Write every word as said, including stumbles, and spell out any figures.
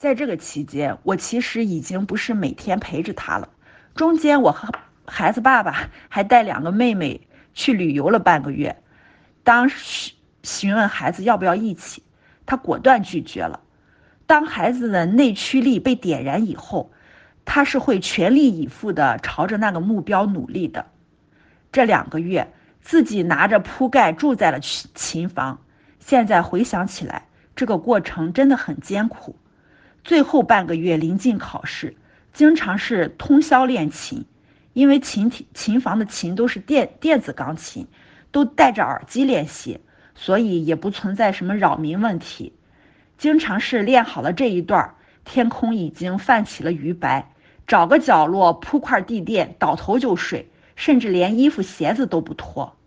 在这个期间，我其实已经不是每天陪着他了，中间我和孩子爸爸还带两个妹妹去旅游了半个月。当询问孩子要不要一起，他果断拒绝了。当孩子的内驱力被点燃以后，他是会全力以赴地朝着那个目标努力的。这两个月，自己拿着铺盖住在了琴房，现在回想起来，这个过程真的很艰苦。最后半个月临近考试，经常是通宵练琴，因为琴琴房的琴都是电电子钢琴，都戴着耳机练习，所以也不存在什么扰民问题。经常是练好了这一段，天空已经泛起了鱼白，找个角落铺块地垫，倒头就睡，甚至连衣服鞋子都不脱。